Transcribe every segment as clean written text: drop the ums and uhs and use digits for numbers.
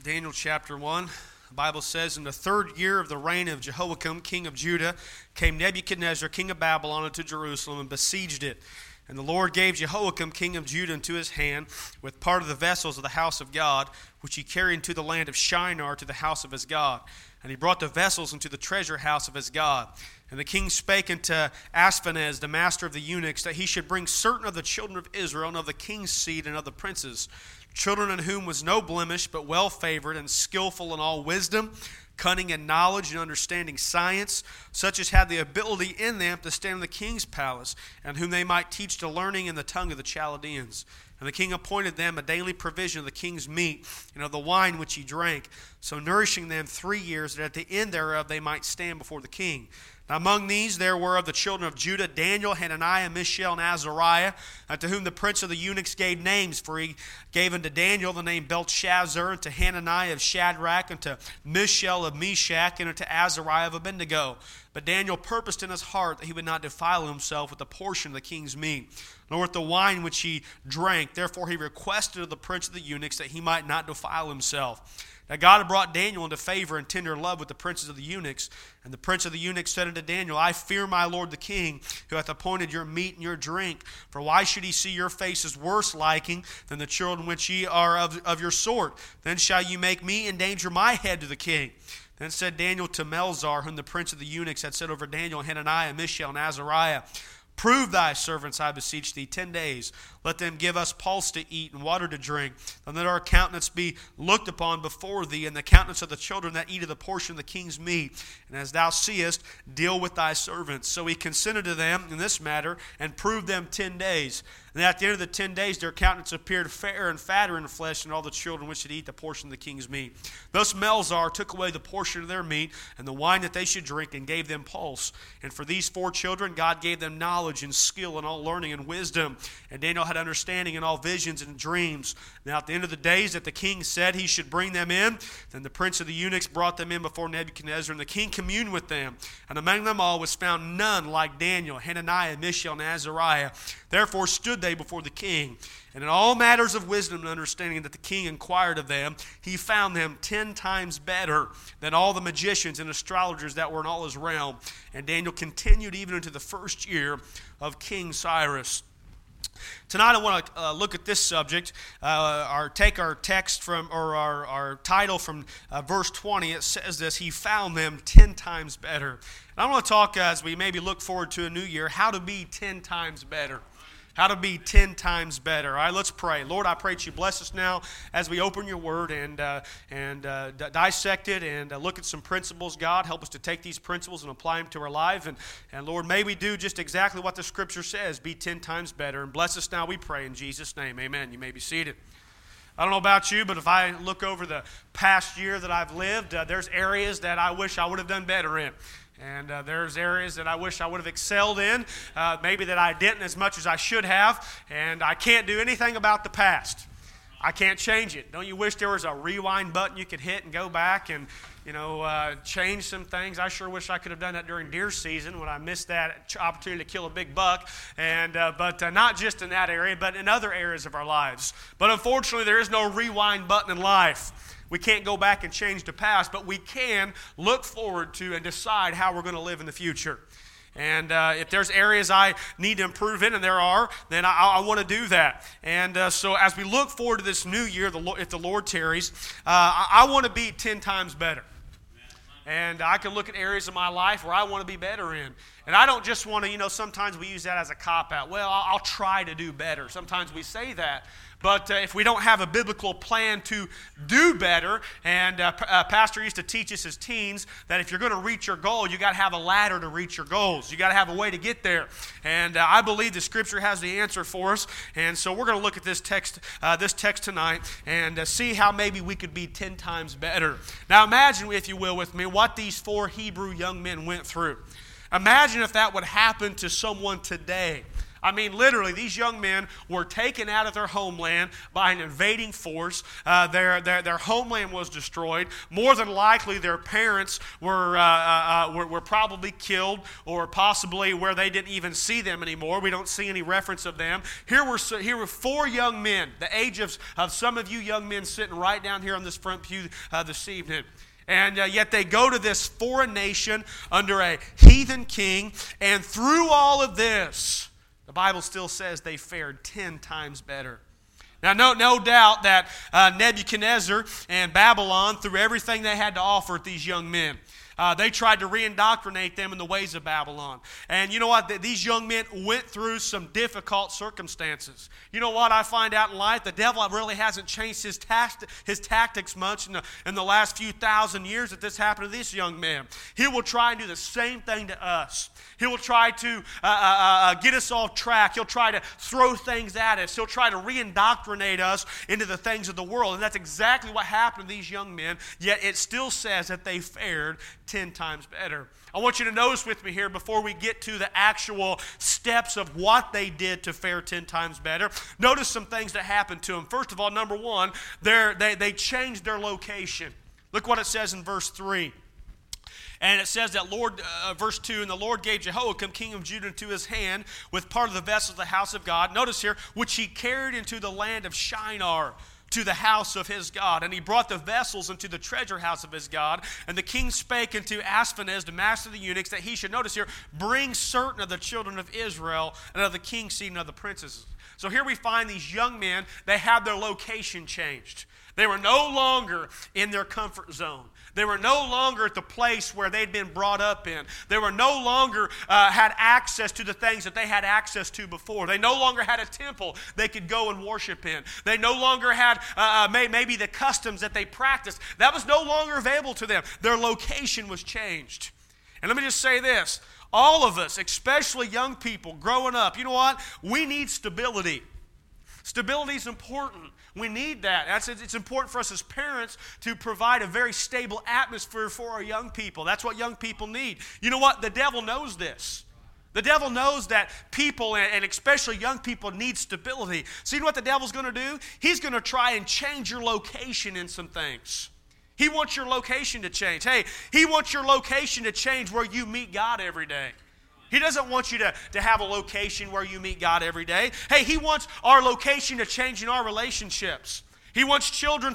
Daniel chapter 1, the Bible says, "In the third year of the reign of Jehoiakim, king of Judah, came Nebuchadnezzar, king of Babylon, into Jerusalem and besieged it. And the Lord gave Jehoiakim, king of Judah, into his hand, with part of the vessels of the house of God, which he carried into the land of Shinar to the house of his God. And he brought the vessels into the treasure house of his God. And the king spake unto Ashpenaz, the master of the eunuchs, that he should bring certain of the children of Israel, and of the king's seed, and of the princes, children in whom was no blemish, but well favored, and skillful in all wisdom, cunning in knowledge, and understanding science, such as had the ability in them to stand in the king's palace, and whom they might teach the learning in the tongue of the Chaldeans. And the king appointed them a daily provision of the king's meat, and of the wine which he drank, so nourishing them 3 years, that at the end thereof they might stand before the king. Now among these there were of the children of Judah Daniel, Hananiah, Mishael, and Azariah, unto whom the prince of the eunuchs gave names. For he gave unto Daniel the name Belteshazzar, unto Hananiah of Shadrach, unto Mishael of Meshach, and unto Azariah of Abednego. But Daniel purposed in his heart that he would not defile himself with the portion of the king's meat, nor with the wine which he drank. Therefore he requested of the prince of the eunuchs that he might not defile himself. Now God had brought Daniel into favor and tender love with the princes of the eunuchs. And the prince of the eunuchs said unto Daniel, I fear my lord the king, who hath appointed your meat and your drink. For why should he see your faces worse liking than the children which ye are of your sort? Then shall you make me endanger my head to the king. Then said Daniel to Melzar, whom the prince of the eunuchs had set over Daniel, Hananiah, Mishael, and Azariah, Prove thy servants, I beseech thee, 10 days. Let them give us pulse to eat and water to drink, and let our countenance be looked upon before thee, and the countenance of the children that eat of the portion of the king's meat. And as thou seest, deal with thy servants. So he consented to them in this matter, and proved them 10 days. And at the end of the 10 days, their countenance appeared fair and fatter in flesh, and all the children which should eat the portion of the king's meat. Thus Melzar took away the portion of their meat, and the wine that they should drink, and gave them pulse. And for these 4 children, God gave them knowledge and skill and all learning and wisdom. And Daniel had understanding in all visions and dreams. Now at the end of the days that the king said he should bring them in, then the prince of the eunuchs brought them in before Nebuchadnezzar, and the king communed with them. And among them all was found none like Daniel, Hananiah, Mishael, and Azariah. Therefore stood they before the king. And in all matters of wisdom and understanding that the king inquired of them, he found them 10 times better than all the magicians and astrologers that were in all his realm. And Daniel continued even into the first year of King Cyrus. Tonight I want to look at this subject, take our text from, or our title from verse 20. It says this: he found them 10 times better. And I want to talk, as we maybe look forward to a new year, how to be 10 times better. How to be 10 times better. All right, let's pray. Lord, I pray that you bless us now as we open your word and dissect it and look at some principles. God, help us to take these principles and apply them to our life. And Lord, may we do just exactly what the scripture says, be 10 times better. And bless us now, we pray in Jesus' name. Amen. You may be seated. I don't know about you, but if I look over the past year that I've lived, there's areas that I wish I would have done better in. And there's areas that I wish I would have excelled in, maybe that I didn't as much as I should have, and I can't do anything about the past. I can't change it. Don't you wish there was a rewind button you could hit and go back and, change some things? I sure wish I could have done that during deer season when I missed that opportunity to kill a big buck, but not just in that area, but in other areas of our lives. But unfortunately, there is no rewind button in life. We can't go back and change the past, but we can look forward to and decide how we're going to live in the future. And if there's areas I need to improve in, and there are, then I want to do that. And so as we look forward to this new year, if the Lord tarries, I want to be 10 times better. And I can look at areas of my life where I want to be better in. And I don't just want to, sometimes we use that as a cop-out. Well, I'll try to do better. Sometimes we say that. But if we don't have a biblical plan to do better, and Pastor used to teach us as teens that if you're going to reach your goal, you got to have a ladder to reach your goals. You got to have a way to get there. And I believe the Scripture has the answer for us. And so we're going to look at this text tonight and see how maybe we could be 10 times better. Now imagine, if you will, with me, what these 4 Hebrew young men went through. Imagine if that would happen to someone today. I mean, literally, these young men were taken out of their homeland by an invading force. Their homeland was destroyed. More than likely, their parents were probably killed, or possibly where they didn't even see them anymore. We don't see any reference of them. Here were 4 young men, the age of some of you young men sitting right down here on this front pew this evening. And yet they go to this foreign nation under a heathen king, and through all of this, the Bible still says they fared 10 times better. Now, no doubt that Nebuchadnezzar and Babylon threw everything they had to offer at these young men. They tried to re-indoctrinate them in the ways of Babylon. And you know what? These young men went through some difficult circumstances. You know what I find out in life? The devil really hasn't changed his tactics much in the last few thousand years that this happened to this young man. He will try and do the same thing to us. He will try to get us off track. He'll try to throw things at us. He'll try to re-indoctrinate us into the things of the world. And that's exactly what happened to these young men. Yet it still says that they fared 10 times better. I want you to notice with me here before we get to the actual steps of what they did to fare 10 times better. Notice some things that happened to them. First of all, number one, they changed their location. Look what it says in verse 3. And it says that verse 2, and the Lord gave Jehoiakim, king of Judah, into his hand with part of the vessels of the house of God. Notice here, which he carried into the land of Shinar, to the house of his God. And he brought the vessels into the treasure house of his God. And the king spake unto Ashpenaz, the master of the eunuchs, that he should, notice here, bring certain of the children of Israel and of the king's seed and of the princesses. So here we find these young men, they have their location changed. They were no longer in their comfort zone. They were no longer at the place where they'd been brought up in. They were no longer had access to the things that they had access to before. They no longer had a temple they could go and worship in. They no longer had maybe the customs that they practiced. That was no longer available to them. Their location was changed. And let me just say this. All of us, especially young people growing up, you know what? We need stability. Stability is important. We need that. It's important for us as parents to provide a very stable atmosphere for our young people. That's what young people need. You know what? The devil knows this. The devil knows that people, and especially young people, need stability. So you know what the devil's going to do? He's going to try and change your location in some things. He wants your location to change. Hey, he wants your location to change where you meet God every day. He doesn't want you to have a location where you meet God every day. Hey, he wants our location to change in our relationships. He wants children's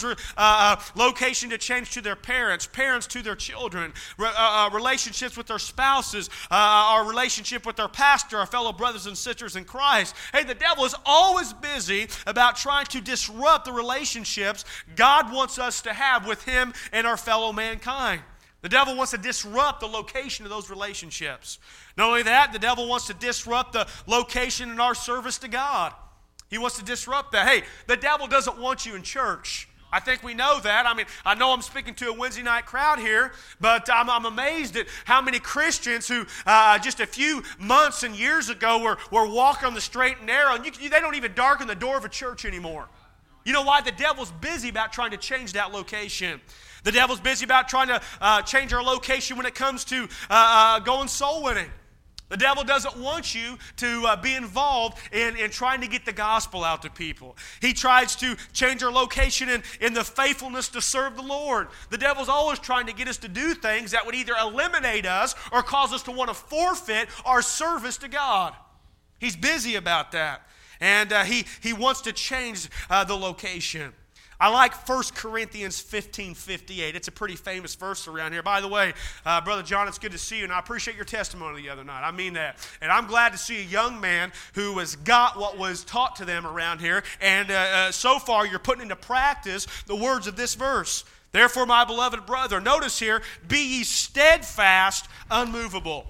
location to change to their parents, parents to their children, relationships with their spouses, our relationship with our pastor, our fellow brothers and sisters in Christ. Hey, the devil is always busy about trying to disrupt the relationships God wants us to have with him and our fellow mankind. The devil wants to disrupt the location of those relationships. Not only that, the devil wants to disrupt the location in our service to God. He wants to disrupt that. Hey, the devil doesn't want you in church. I think we know that. I mean, I know I'm speaking to a Wednesday night crowd here, but I'm amazed at how many Christians who just a few months and years ago were walking on the straight and narrow, and they don't even darken the door of a church anymore. You know why? The devil's busy about trying to change that location. The devil's busy about trying to change our location when it comes to going soul winning. The devil doesn't want you to be involved in trying to get the gospel out to people. He tries to change our location in the faithfulness to serve the Lord. The devil's always trying to get us to do things that would either eliminate us or cause us to want to forfeit our service to God. He's busy about that. And he wants to change the location. I like 1 Corinthians 15:58. It's a pretty famous verse around here. By the way, Brother John, it's good to see you, and I appreciate your testimony the other night. I mean that. And I'm glad to see a young man who has got what was taught to them around here, and so far you're putting into practice the words of this verse. Therefore, my beloved brother, notice here, be ye steadfast, unmovable.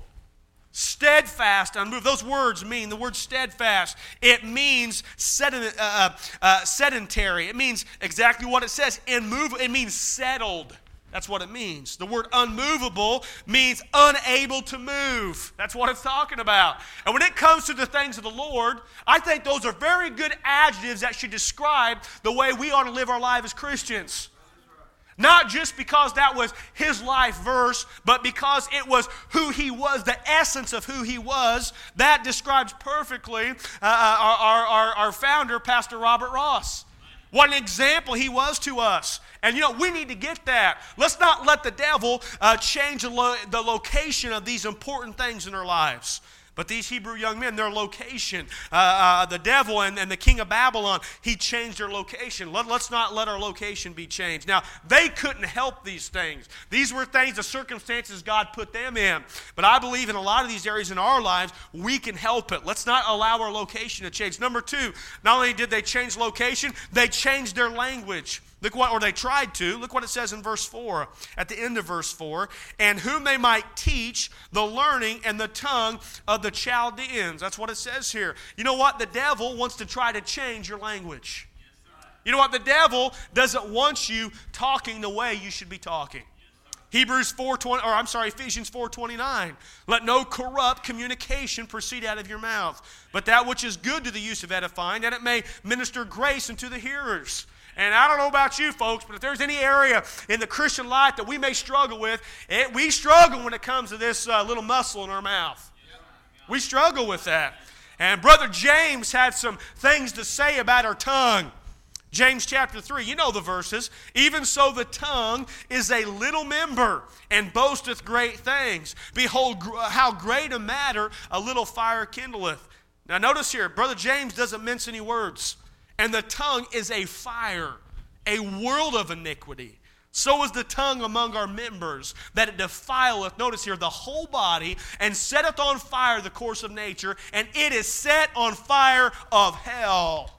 Steadfast, unmoved. Those words mean, the word steadfast, it means sedentary. It means exactly what it says. It means settled. That's what it means. The word unmovable means unable to move. That's what it's talking about. And when it comes to the things of the Lord, I think those are very good adjectives that should describe the way we ought to live our life as Christians. Not just because that was his life verse, but because it was who he was, the essence of who he was. That describes perfectly our founder, Pastor Robert Ross. What an example he was to us. And we need to get that. Let's not let the devil change the location of these important things in our lives. But these Hebrew young men, their location, the devil and the king of Babylon, he changed their location. Let's not let our location be changed. Now, they couldn't help these things. These were things, the circumstances God put them in. But I believe in a lot of these areas in our lives, we can help it. Let's not allow our location to change. Number two, not only did they change location, they changed their language. They tried to. Look what it says in verse 4, at the end of verse 4. And whom they might teach the learning and the tongue of the Chaldeans. That's what it says here. You know what? The devil wants to try to change your language. You know what? The devil doesn't want you talking the way you should be talking. Ephesians 4:29. Let no corrupt communication proceed out of your mouth, but that which is good to the use of edifying, that it may minister grace unto the hearers. And I don't know about you folks, but if there's any area in the Christian life that we may struggle with, we struggle when it comes to this little muscle in our mouth. We struggle with that. And Brother James had some things to say about our tongue. James chapter 3, you know the verses. Even so the tongue is a little member and boasteth great things. Behold how great a matter a little fire kindleth. Now notice here, Brother James doesn't mince any words. And the tongue is a fire, a world of iniquity. So is the tongue among our members, that it defileth, notice here, the whole body, and setteth on fire the course of nature, and it is set on fire of hell.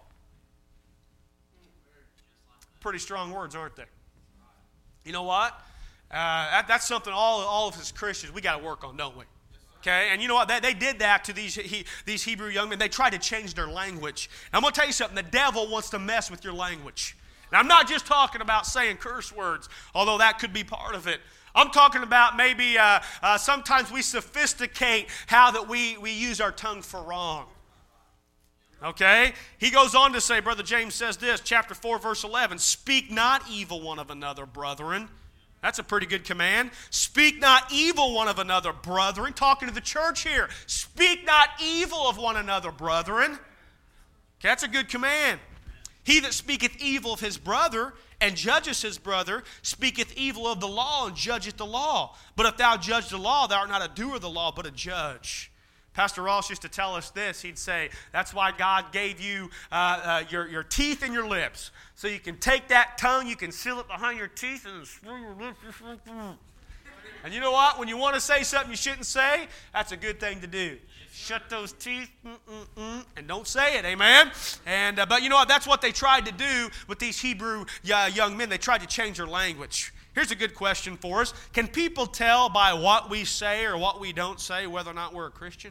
Pretty strong words, aren't they? You know what? That's something all of us Christians, we got to work on, don't we? Okay, and you know what? They did that to these Hebrew young men. They tried to change their language. And I'm going to tell you something. The devil wants to mess with your language. Now, I'm not just talking about saying curse words, although that could be part of it. I'm talking about maybe sometimes we sophisticate how that we use our tongue for wrong. Okay? He goes on to say, Brother James says this, chapter 4, verse 11, speak not evil one of another, brethren. That's a pretty good command. Speak not evil one of another, brethren. Talking to the church here. Speak not evil of one another, brethren. Okay, that's a good command. He that speaketh evil of his brother and judgeth his brother speaketh evil of the law and judgeth the law. But if thou judge the law, thou art not a doer of the law, but a judge. Pastor Ross used to tell us this. He'd say, that's why God gave you your teeth and your lips. So you can take that tongue, you can seal it behind your teeth, and screw your lips just like that. And you know what? When you want to say something you shouldn't say, that's a good thing to do. Shut those teeth, and don't say it, amen? But you know what? That's what they tried to do with these Hebrew young men. They tried to change their language. Here's a good question for us. Can people tell by what we say or what we don't say whether or not we're a Christian?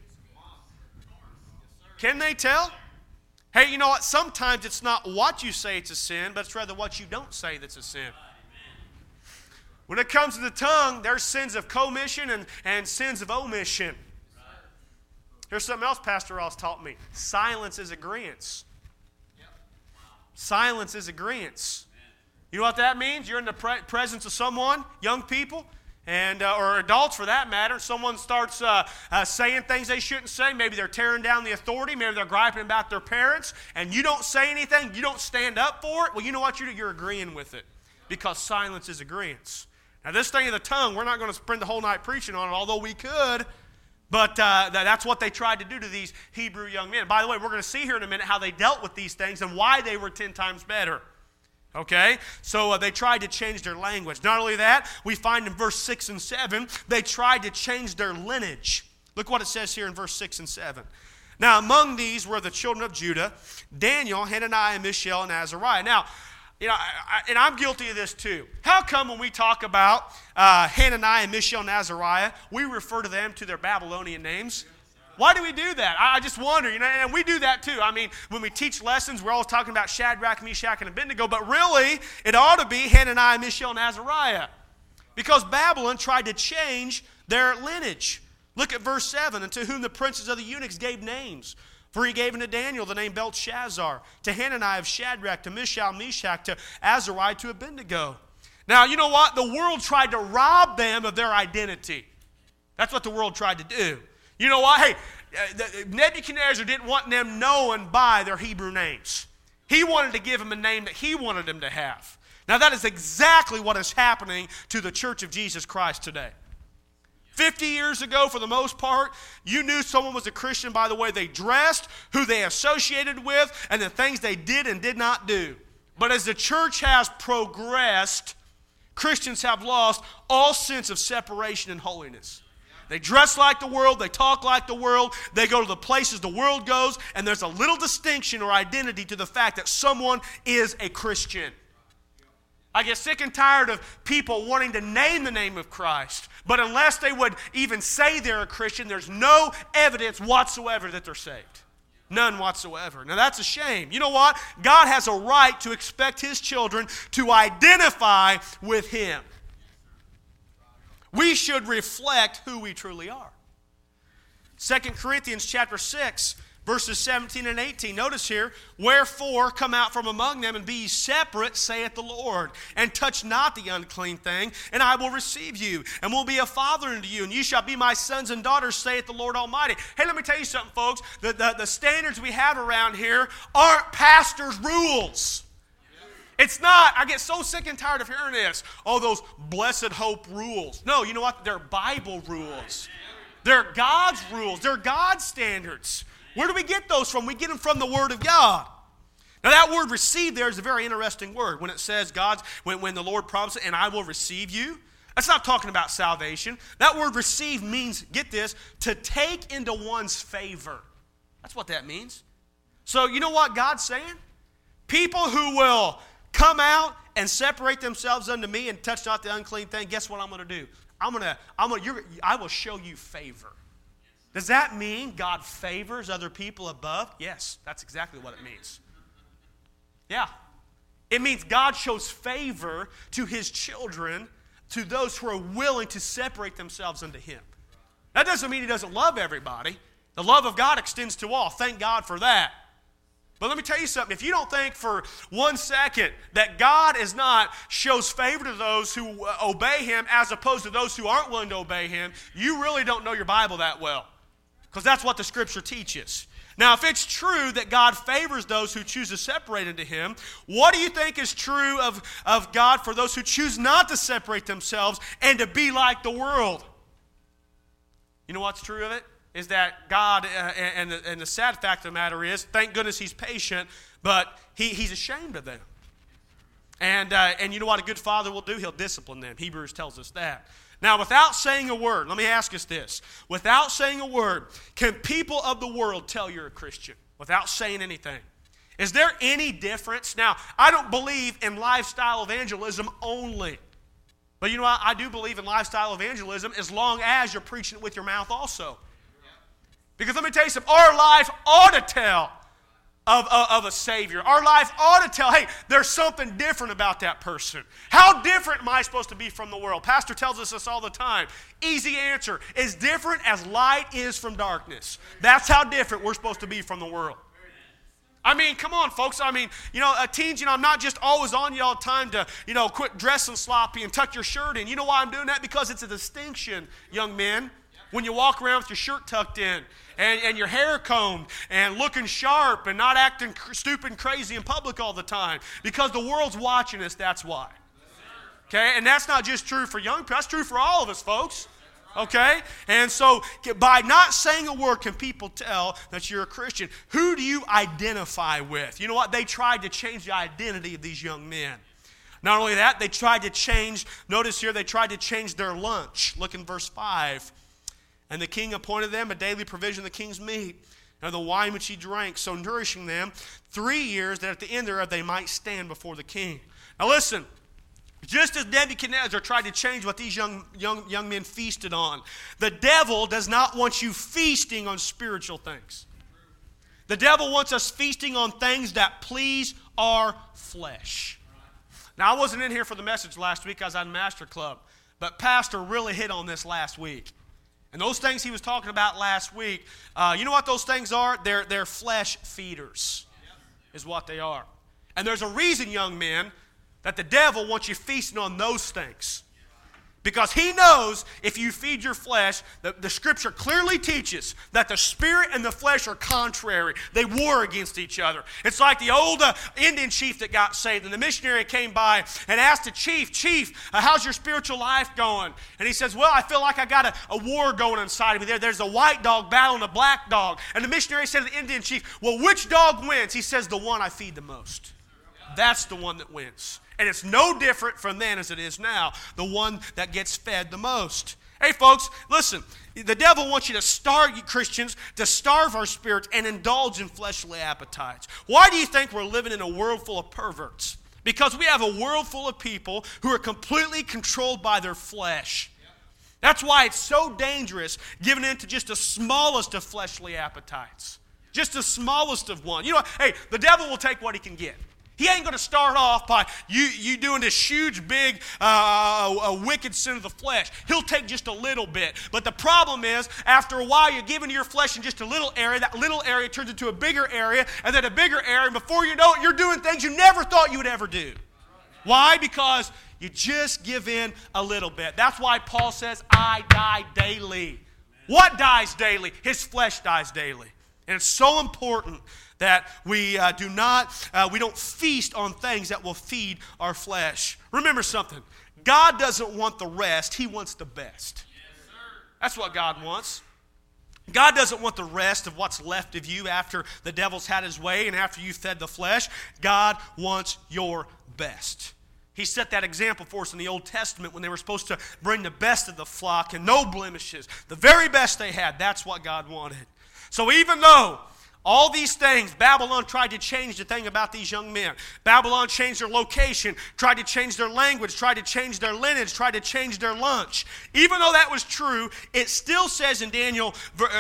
Can they tell? Hey, you know what? Sometimes it's not what you say it's a sin, but it's rather what you don't say that's a sin. When it comes to the tongue, there's sins of commission and sins of omission. Here's something else Pastor Ross taught me. Silence is agreeance. Silence is agreeance. You know what that means? You're in the presence of someone, young people, or adults for that matter. Someone starts saying things they shouldn't say. Maybe they're tearing down the authority. Maybe they're griping about their parents. And you don't say anything. You don't stand up for it. Well, you know what? You're agreeing with it. Because silence is agreeance. Now, this thing of the tongue, we're not going to spend the whole night preaching on it, although we could. But that's what they tried to do to these Hebrew young men. By the way, we're going to see here in a minute how they dealt with these things and why they were 10 times better. Okay, so they tried to change their language. Not only that, we find in verse 6 and 7, they tried to change their lineage. Look what it says here in verse 6 and 7. Now, among these were the children of Judah, Daniel, Hananiah, Mishael, and Azariah. Now, you know, and I'm guilty of this too. How come when we talk about Hananiah, Mishael, and Azariah, we refer to them to their Babylonian names? Why do we do that? I just wonder, you know, and we do that too. I mean, when we teach lessons, we're always talking about Shadrach, Meshach, and Abednego, but really, it ought to be Hananiah, Mishael, and Azariah. Because Babylon tried to change their lineage. Look at verse 7, and to whom the princes of the eunuchs gave names. For he gave unto Daniel the name Belteshazzar, to Hananiah of Shadrach, to Mishael, Meshach, to Azariah, to Abednego. Now, you know what? The world tried to rob them of their identity. That's what the world tried to do. You know what? Hey, Nebuchadnezzar didn't want them known by their Hebrew names. He wanted to give them a name that he wanted them to have. Now, that is exactly what is happening to the Church of Jesus Christ today. 50 years ago, for the most part, you knew someone was a Christian by the way they dressed, who they associated with, and the things they did and did not do. But as the church has progressed, Christians have lost all sense of separation and holiness. They dress like the world, they talk like the world, they go to the places the world goes, and there's a little distinction or identity to the fact that someone is a Christian. I get sick and tired of people wanting to name the name of Christ, but unless they would even say they're a Christian, there's no evidence whatsoever that they're saved. None whatsoever. Now that's a shame. You know what? God has a right to expect His children to identify with Him. We should reflect who we truly are. 2 Corinthians chapter 6, verses 17 and 18. Notice here, wherefore come out from among them and be ye separate, saith the Lord, and touch not the unclean thing, and I will receive you, and will be a father unto you, and ye shall be my sons and daughters, saith the Lord Almighty. Hey, let me tell you something, folks. The standards we have around here aren't pastors' rules. It's not. I get so sick and tired of hearing this. Oh, those blessed hope rules. No, you know what? They're Bible rules. They're God's rules. They're God's standards. Where do we get those from? We get them from the Word of God. Now that word receive there is a very interesting word. When it says when the Lord promises, and I will receive you, that's not talking about salvation. That word receive means, get this, to take into one's favor. That's what that means. So you know what God's saying? People who will come out and separate themselves unto me and touch not the unclean thing, guess what I'm going to do? I will show you favor. Does that mean God favors other people above? Yes, that's exactly what it means. Yeah. It means God shows favor to His children, to those who are willing to separate themselves unto Him. That doesn't mean He doesn't love everybody. The love of God extends to all. Thank God for that. But let me tell you something. If you don't think for 1 second that God shows favor to those who obey Him as opposed to those who aren't willing to obey Him, you really don't know your Bible that well. Because that's what the Scripture teaches. Now, if it's true that God favors those who choose to separate into Him, what do you think is true of God for those who choose not to separate themselves and to be like the world? You know what's true of it? Is that God, and the sad fact of the matter is, thank goodness He's patient, but He's ashamed of them. And you know what a good father will do? He'll discipline them. Hebrews tells us that. Now, without saying a word, let me ask us this. Without saying a word, can people of the world tell you're a Christian? Without saying anything. Is there any difference? Now, I don't believe in lifestyle evangelism only. But you know what? I do believe in lifestyle evangelism as long as you're preaching it with your mouth also. Because let me tell you something, our life ought to tell of a Savior. Our life ought to tell, hey, there's something different about that person. How different am I supposed to be from the world? Pastor tells us this all the time. Easy answer. As different as light is from darkness. That's how different we're supposed to be from the world. I mean, come on, folks. I mean, teens, I'm not just always on you all the time to, quit dressing sloppy and tuck your shirt in. You know why I'm doing that? Because it's a distinction, young men. When you walk around with your shirt tucked in and your hair combed and looking sharp and not acting stupid and crazy in public all the time. Because the world's watching us, that's why. Okay? And that's not just true for young people. That's true for all of us, folks. Okay? And so by not saying a word can people tell that you're a Christian. Who do you identify with? You know what? They tried to change the identity of these young men. Not only that, they tried to change, notice here, they tried to change their lunch. Look in verse 5. And the king appointed them a daily provision of the king's meat, and the wine which he drank, so nourishing them 3 years, that at the end thereof they might stand before the king. Now listen, just as Nebuchadnezzar tried to change what these young men feasted on, the devil does not want you feasting on spiritual things. The devil wants us feasting on things that please our flesh. Now I wasn't in here for the message last week, I was at Master Club, but Pastor really hit on this last week. And those things he was talking about last week, you know what those things are? They're flesh feeders is what they are. And there's a reason, young men, that the devil wants you feasting on those things. Because he knows if you feed your flesh, the Scripture clearly teaches that the spirit and the flesh are contrary. They war against each other. It's like the old Indian chief that got saved, and the missionary came by and asked the chief, how's your spiritual life going? And he says, well, I feel like I got a war going inside of me. There's a white dog battling a black dog. And the missionary said to the Indian chief, well, which dog wins? He says, the one I feed the most. That's the one that wins. And it's no different from then as it is now, the one that gets fed the most. Hey, folks, listen. The devil wants you to starve, you Christians, to starve our spirits and indulge in fleshly appetites. Why do you think we're living in a world full of perverts? Because we have a world full of people who are completely controlled by their flesh. That's why it's so dangerous giving in to just the smallest of fleshly appetites. Just the smallest of one. You know, hey, the devil will take what he can get. He ain't going to start off by you doing this huge, big, wicked sin of the flesh. He'll take just a little bit. But the problem is, after a while, you're giving to your flesh in just a little area. That little area turns into a bigger area, and then a bigger area. And before you know it, you're doing things you never thought you would ever do. Why? Because you just give in a little bit. That's why Paul says, I die daily. What dies daily? His flesh dies daily. And it's so important that we don't feast on things that will feed our flesh. Remember something. God doesn't want the rest. He wants the best. Yes, that's what God wants. God doesn't want the rest of what's left of you after the devil's had his way and after you fed the flesh. God wants your best. He set that example for us in the Old Testament when they were supposed to bring the best of the flock and no blemishes. The very best they had. That's what God wanted. So even though all these things, Babylon tried to change the thing about these young men. Babylon changed their location, tried to change their language, tried to change their lineage, tried to change their lunch. Even though that was true, it still says in Daniel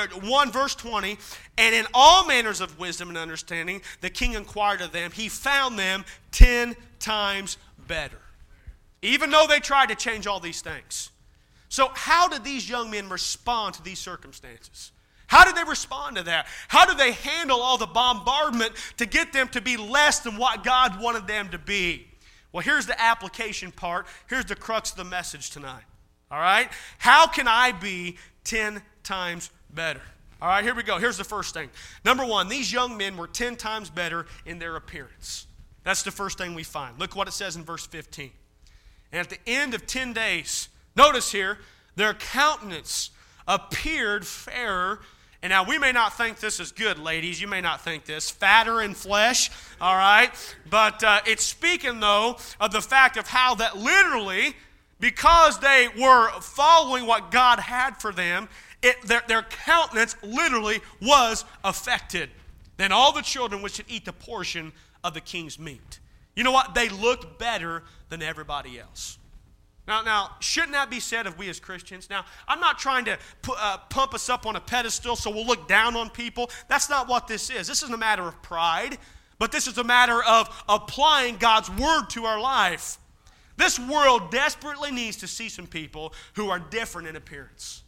1 verse 20, and in all manners of wisdom and understanding, the king inquired of them. He found them 10 times better. Even though they tried to change all these things. So how did these young men respond to these circumstances? How did they respond to that? How did they handle all the bombardment to get them to be less than what God wanted them to be? Well, here's the application part. Here's the crux of the message tonight. All right? How can I be 10 times better? All right, here we go. Here's the first thing. Number one, these young men were 10 times better in their appearance. That's the first thing we find. Look what it says in verse 15. And at the end of 10 days, notice here, their countenance appeared fairer. And now we may not think this is good, ladies. You may not think this. Fatter in flesh, all right? But it's speaking, though, of the fact of how that literally, because they were following what God had for them, their countenance literally was affected. Then all the children which should eat the portion of the king's meat. You know what? They looked better than everybody else. Now, shouldn't that be said of we as Christians? Now, I'm not trying to pump us up on a pedestal so we'll look down on people. That's not what this is. This isn't a matter of pride, but this is a matter of applying God's word to our life. This world desperately needs to see some people who are different in appearance.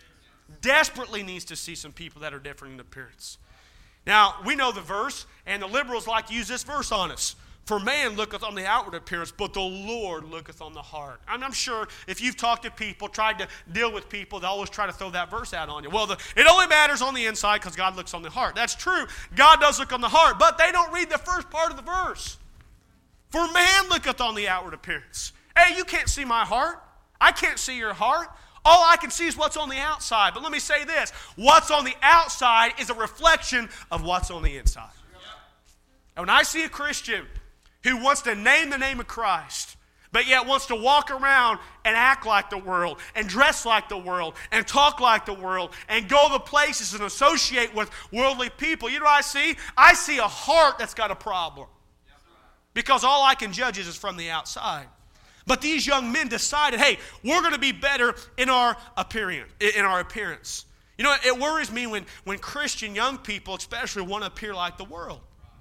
Desperately needs to see some people that are different in appearance. Now, we know the verse, and the liberals like to use this verse on us. For man looketh on the outward appearance, but the Lord looketh on the heart. I'm sure if you've talked to people, tried to deal with people, they always try to throw that verse out on you. Well, it only matters on the inside because God looks on the heart. That's true. God does look on the heart, but they don't read the first part of the verse. For man looketh on the outward appearance. Hey, you can't see my heart. I can't see your heart. All I can see is what's on the outside. But let me say this. What's on the outside is a reflection of what's on the inside. And when I see a Christian who wants to name the name of Christ, but yet wants to walk around and act like the world, and dress like the world, and talk like the world, and go to places and associate with worldly people, you know what I see? I see a heart that's got a problem. Because all I can judge is from the outside. But these young men decided, hey, we're going to be better in our appearance. You know, it worries me when Christian young people especially want to appear like the world.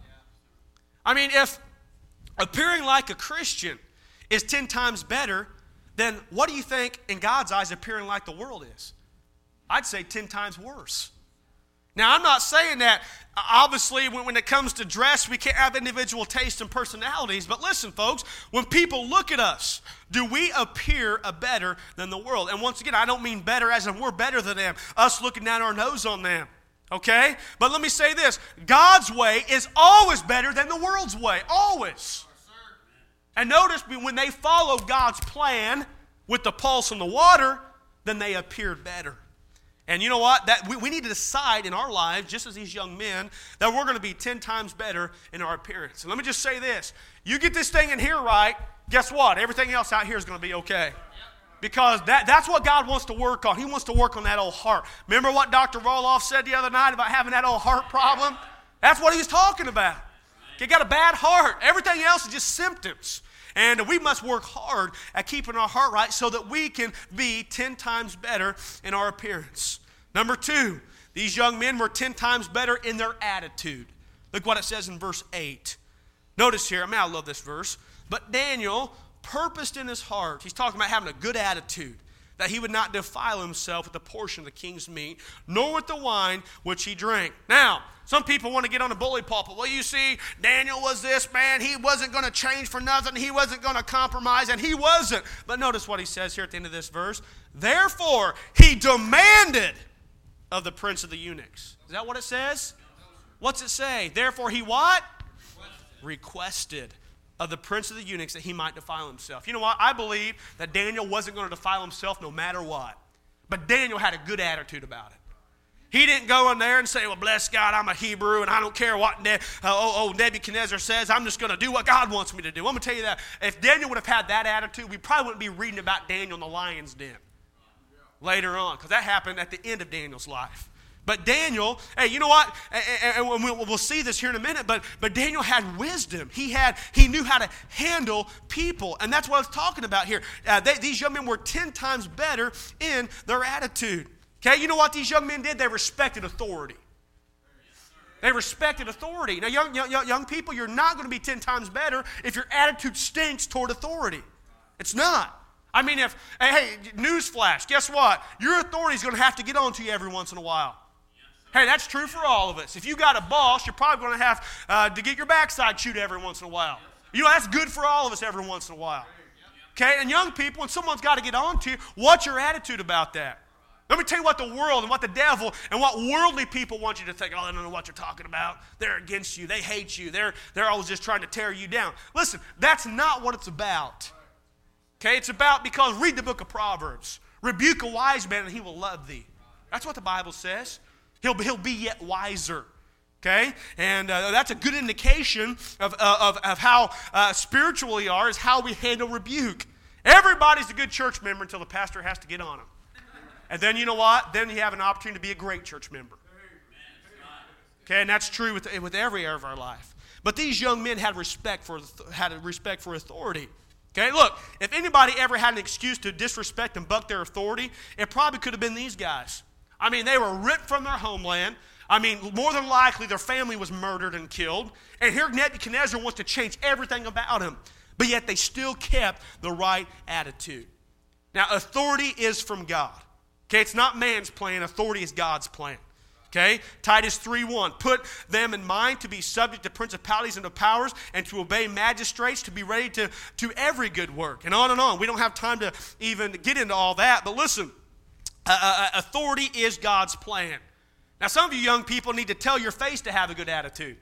I mean, if appearing like a Christian is 10 times better, then what do you think in God's eyes appearing like the world is? I'd say 10 times worse. Now, I'm not saying that, obviously, when it comes to dress, we can't have individual tastes and personalities. But listen, folks, when people look at us, do we appear better than the world? And once again, I don't mean better as in we're better than them, us looking down our nose on them. Okay? But let me say this. God's way is always better than the world's way. Always. And notice when they followed God's plan with the pulse and the water, then they appeared better. And you know what? That we need to decide in our lives, just as these young men, that we're going to be 10 times better in our appearance. And let me just say this. You get this thing in here right, guess what? Everything else out here is going to be okay. Because that's what God wants to work on. He wants to work on that old heart. Remember what Dr. Roloff said the other night about having that old heart problem? That's what he was talking about. You got a bad heart. Everything else is just symptoms. And we must work hard at keeping our heart right so that we can be 10 times better in our appearance. Number 2, these young men were 10 times better in their attitude. Look what it says in verse 8. Notice here, I love this verse. But Daniel purposed in his heart, he's talking about having a good attitude, that he would not defile himself with the portion of the king's meat, nor with the wine which he drank. Now, some people want to get on a bully pulpit. Well, you see, Daniel was this man. He wasn't going to change for nothing. He wasn't going to compromise, and he wasn't. But notice what he says here at the end of this verse. Therefore, he demanded of the prince of the eunuchs. Is that what it says? What's it say? Therefore, he what? Requested of the prince of the eunuchs that he might defile himself. You know what? I believe that Daniel wasn't going to defile himself no matter what. But Daniel had a good attitude about it. He didn't go in there and say, well, bless God, I'm a Hebrew, and I don't care what Nebuchadnezzar says. I'm just going to do what God wants me to do. I'm going to tell you that. If Daniel would have had that attitude, we probably wouldn't be reading about Daniel in the lion's den later on, because that happened at the end of Daniel's life. But Daniel, hey, you know what? And we'll see this here in a minute, but Daniel had wisdom. He knew how to handle people, and that's what I was talking about here. These young men were 10 times better in their attitude. Okay, you know what these young men did? They respected authority. They respected authority. Now, young people, you're not going to be 10 times better if your attitude stinks toward authority. It's not. I mean, hey, newsflash, guess what? Your authority is going to have to get on to you every once in a while. Hey, that's true for all of us. If you got a boss, you're probably going to have to get your backside chewed every once in a while. You know, that's good for all of us every once in a while. Okay, and young people, when someone's got to get on to you, what's your attitude about that? Let me tell you what the world and what the devil and what worldly people want you to think. Oh, they don't know what you're talking about. They're against you. They hate you. They're always just trying to tear you down. Listen, that's not what it's about. Okay, it's about, because read the book of Proverbs. Rebuke a wise man and he will love thee. That's what the Bible says. He'll be yet wiser. Okay, and that's a good indication of how spiritual we are, is how we handle rebuke. Everybody's a good church member until the pastor has to get on them. And then you know what? Then you have an opportunity to be a great church member. Okay, and that's true with every area of our life. But these young men had respect for authority. Okay, look, if anybody ever had an excuse to disrespect and buck their authority, it probably could have been these guys. I mean, they were ripped from their homeland. I mean, more than likely their family was murdered and killed. And here Nebuchadnezzar wants to change everything about him. But yet they still kept the right attitude. Now, authority is from God. Okay, it's not man's plan. Authority is God's plan. Okay, Titus 3:1. Put them in mind to be subject to principalities and to powers, and to obey magistrates, to be ready to every good work. And on and on. We don't have time to even get into all that. But listen, authority is God's plan. Now, some of you young people need to tell your face to have a good attitude.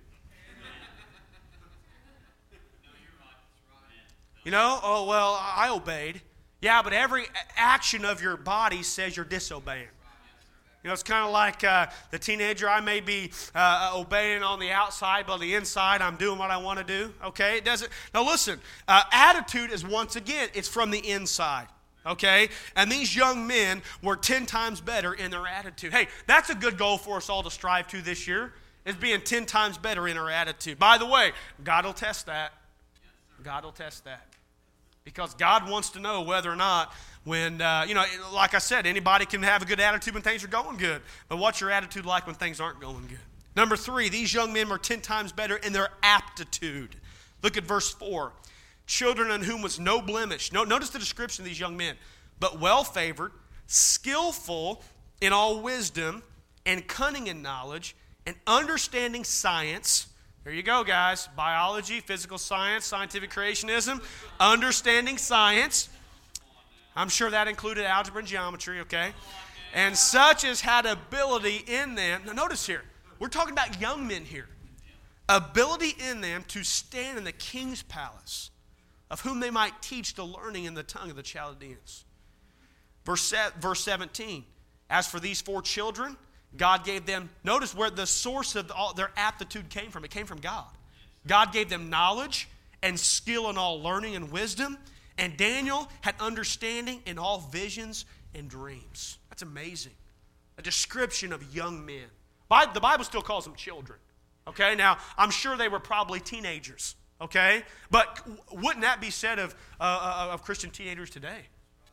You know, oh, well, I obeyed. Yeah, but every action of your body says you're disobeying. You know, it's kind of like the teenager. I may be obeying on the outside, but on the inside, I'm doing what I want to do. Okay, it doesn't. Now, listen, attitude is, once again, it's from the inside. Okay, and these young men were 10 times better in their attitude. Hey, that's a good goal for us all to strive to this year, is being 10 times better in our attitude. By the way, God will test that. God will test that. Because God wants to know whether or not, when, like I said, anybody can have a good attitude when things are going good. But what's your attitude like when things aren't going good? Number 3, these young men were 10 times better in their aptitude. Look at verse 4. Children in whom was no blemish. Notice the description of these young men. But well-favored, skillful in all wisdom, and cunning in knowledge, and understanding science. There you go, guys. Biology, physical science, scientific creationism, understanding science. I'm sure that included algebra and geometry, okay? And such as had ability in them. Now notice here, we're talking about young men here. Ability in them to stand in the king's palace, of whom they might teach the learning in the tongue of the Chaldeans. Verse 17, as for these 4 children, God gave them, notice where the source of all their aptitude came from. It came from God. God gave them knowledge and skill in all learning and wisdom. And Daniel had understanding in all visions and dreams. That's amazing. A description of young men. The Bible still calls them children. Okay, now I'm sure they were probably teenagers. Okay, but wouldn't that be said of Christian teenagers today?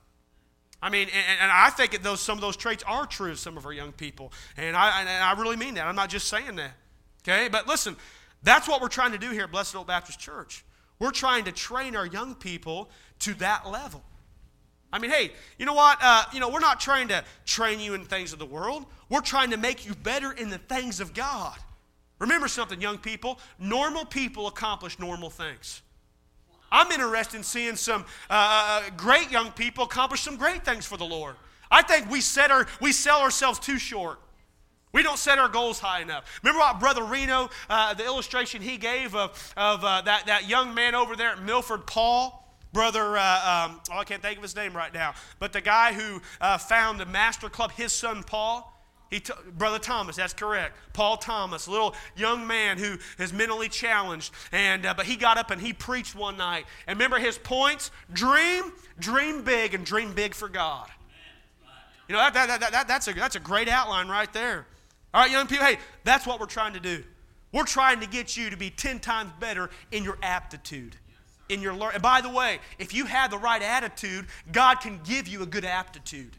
I mean, and I think some of those traits are true of some of our young people. And I really mean that. I'm not just saying that. Okay, but listen, that's what we're trying to do here at Blessed Oak Baptist Church. We're trying to train our young people to that level. I mean, hey, you know what? We're not trying to train you in things of the world. We're trying to make you better in the things of God. Remember something, young people. Normal people accomplish normal things. I'm interested in seeing some great young people accomplish some great things for the Lord. I think we sell ourselves too short. We don't set our goals high enough. Remember what Brother Reno, the illustration he gave of that young man over there at Milford, Paul? Brother, I can't think of his name right now, but the guy who found the Master Club, his son Paul, Brother Thomas, that's correct. Paul Thomas, a little young man who is mentally challenged, but he got up and he preached one night. And remember his points? Dream big, and dream big for God. You know, that's a great outline right there. All right, young people, hey, that's what we're trying to do. We're trying to get you to be 10 times better in your aptitude. In your learning. And by the way, if you have the right attitude, God can give you a good aptitude.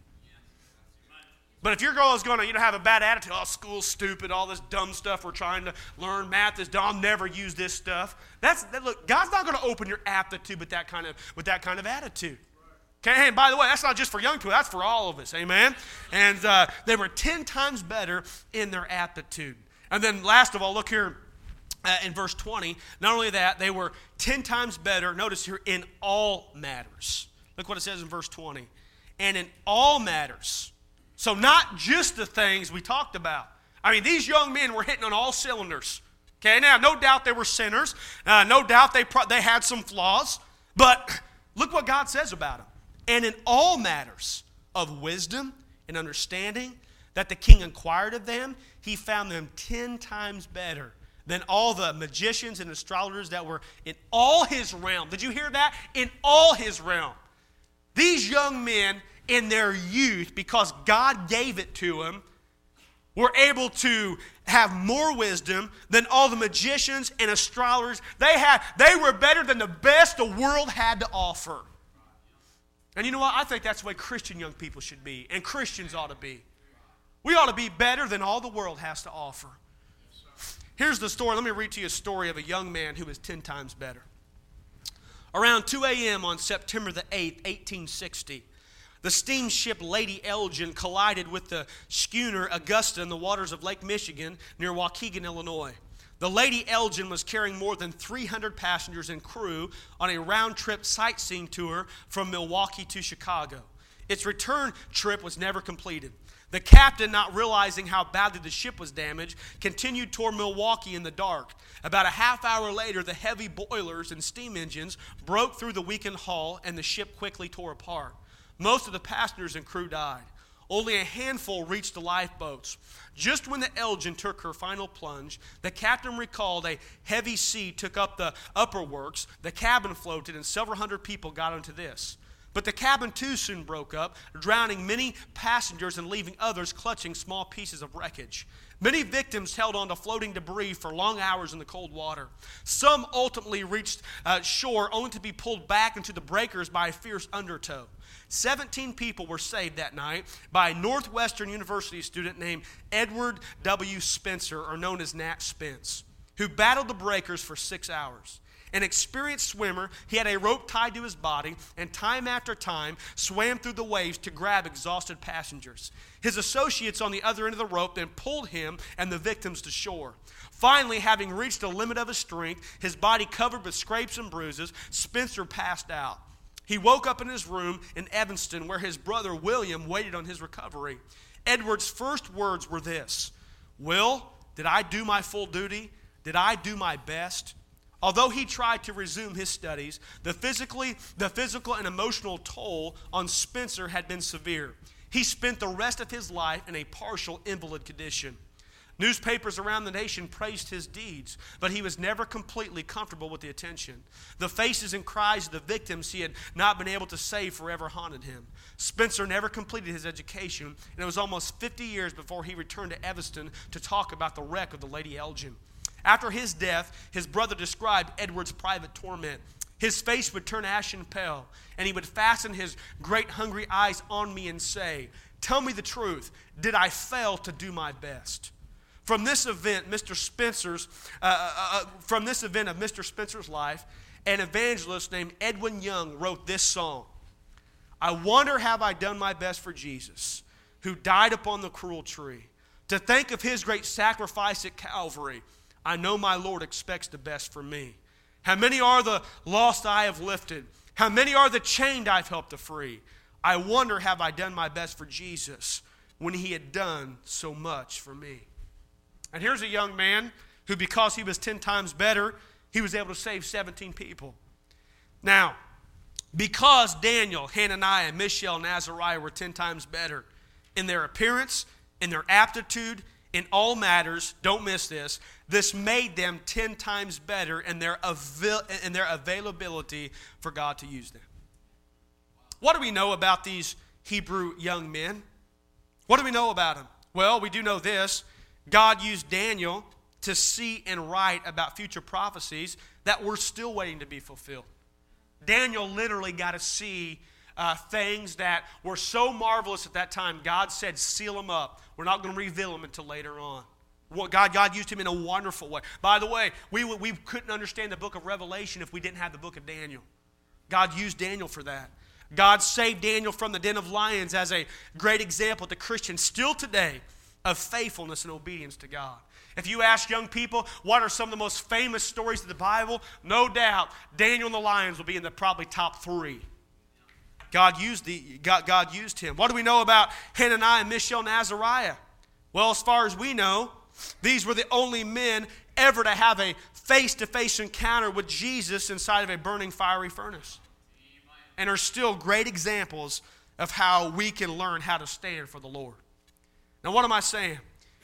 But if your girl is going to have a bad attitude, school's stupid, all this dumb stuff we're trying to learn, math is dumb, I'll never use this stuff. Look, God's not going to open your aptitude with that kind of attitude. Okay, and by the way, that's not just for young people, that's for all of us, amen? And they were 10 times better in their aptitude. And then last of all, look here in verse 20. Not only that, they were 10 times better, notice here, in all matters. Look what it says in verse 20. And in all matters. So not just the things we talked about. I mean, these young men were hitting on all cylinders. Okay, now, no doubt they were sinners. No doubt they had some flaws. But look what God says about them. And in all matters of wisdom and understanding that the king inquired of them, he found them 10 times better than all the magicians and astrologers that were in all his realm. Did you hear that? In all his realm. These young men in their youth, because God gave it to them, were able to have more wisdom than all the magicians and astrologers. They were better than the best the world had to offer. And you know what? I think that's the way Christian young people should be, and Christians ought to be. We ought to be better than all the world has to offer. Here's the story. Let me read to you a story of a young man who was 10 times better. Around 2 a.m. on September the 8th, 1860, the steamship Lady Elgin collided with the schooner Augusta in the waters of Lake Michigan near Waukegan, Illinois. The Lady Elgin was carrying more than 300 passengers and crew on a round-trip sightseeing tour from Milwaukee to Chicago. Its return trip was never completed. The captain, not realizing how badly the ship was damaged, continued toward Milwaukee in the dark. About a half hour later, the heavy boilers and steam engines broke through the weakened hull, and the ship quickly tore apart. Most of the passengers and crew died. Only a handful reached the lifeboats. Just when the Elgin took her final plunge, the captain recalled a heavy sea took up the upper works, the cabin floated, and several hundred people got into this. But the cabin too soon broke up, drowning many passengers and leaving others clutching small pieces of wreckage. Many victims held on to floating debris for long hours in the cold water. Some ultimately reached shore only to be pulled back into the breakers by a fierce undertow. 17 people were saved that night by a Northwestern University student named Edward W. Spencer, or known as Nat Spence, who battled the breakers for 6 hours. An experienced swimmer, he had a rope tied to his body and time after time swam through the waves to grab exhausted passengers. His associates on the other end of the rope then pulled him and the victims to shore. Finally, having reached the limit of his strength, his body covered with scrapes and bruises, Spencer passed out. He woke up in his room in Evanston where his brother William waited on his recovery. Edward's first words were this: "Will, did I do my full duty? Did I do my best?" Although he tried to resume his studies, the physical and emotional toll on Spencer had been severe. He spent the rest of his life in a partial invalid condition. Newspapers around the nation praised his deeds, but he was never completely comfortable with the attention. The faces and cries of the victims he had not been able to save forever haunted him. Spencer never completed his education, and it was almost 50 years before he returned to Evanston to talk about the wreck of the Lady Elgin. After his death, his brother described Edward's private torment. His face would turn ashen pale, and he would fasten his great hungry eyes on me and say, "Tell me the truth. Did I fail to do my best?" From this event of Mr. Spencer's life, an evangelist named Edwin Young wrote this song: "I wonder have I done my best for Jesus, who died upon the cruel tree. To think of his great sacrifice at Calvary, I know my Lord expects the best from me. How many are the lost I have lifted? How many are the chained I've helped to free? I wonder have I done my best for Jesus when he had done so much for me." And here's a young man who, because he was 10 times better, he was able to save 17 people. Now, because Daniel, Hananiah, Mishael, and Azariah were 10 times better in their appearance, in their aptitude, in all matters, don't miss this, this made them 10 times better in their availability for God to use them. What do we know about these Hebrew young men? What do we know about them? Well, we do know this. God used Daniel to see and write about future prophecies that were still waiting to be fulfilled. Daniel literally got to see things that were so marvelous at that time. God said, seal them up. We're not going to reveal them until later on. God used him in a wonderful way. By the way, we couldn't understand the book of Revelation if we didn't have the book of Daniel. God used Daniel for that. God saved Daniel from the den of lions as a great example to Christians still today of faithfulness and obedience to God. If you ask young people, what are some of the most famous stories of the Bible? No doubt, Daniel and the lions will be in the probably top 3. God used him. What do we know about Hananiah, Mishael, and Azariah? Well, as far as we know, these were the only men ever to have a face-to-face encounter with Jesus inside of a burning fiery furnace. And are still great examples of how we can learn how to stand for the Lord. Now, what am I saying?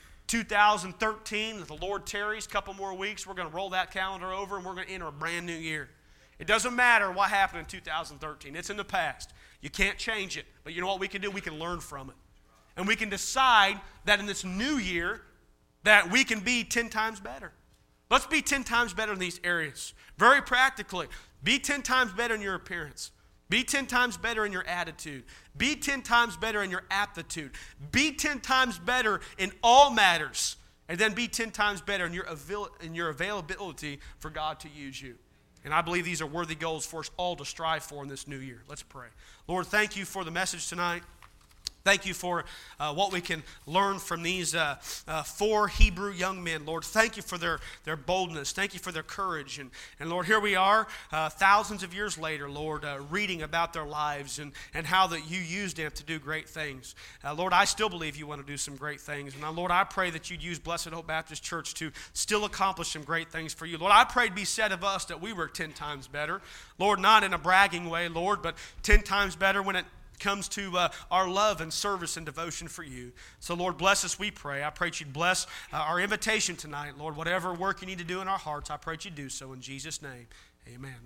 2013, if the Lord tarries, a couple more weeks, we're going to roll that calendar over and we're going to enter a brand new year. It doesn't matter what happened in 2013. It's in the past. You can't change it. But you know what we can do? We can learn from it. And we can decide that in this new year that we can be 10 times better. Let's be 10 times better in these areas. Very practically, be 10 times better in your appearance. Be 10 times better in your attitude. Be 10 times better in your aptitude. Be 10 times better in all matters. And then be 10 times better in your availability for God to use you. And I believe these are worthy goals for us all to strive for in this new year. Let's pray. Lord, thank you for the message tonight. Thank you for what we can learn from these 4 Hebrew young men. Lord, thank you for their boldness. Thank you for their courage. And Lord, here we are thousands of years later, Lord, reading about their lives and how that you used them to do great things. Lord, I still believe you want to do some great things. And Lord, I pray that you'd use Blessed Hope Baptist Church to still accomplish some great things for you. Lord, I pray to be said of us that we were 10 times better. Lord, not in a bragging way, Lord, but 10 times better when it comes to our love and service and devotion for you. So, Lord, bless us, we pray. I pray that you'd bless our invitation tonight. Lord, whatever work you need to do in our hearts, I pray that you do so in Jesus' name. Amen.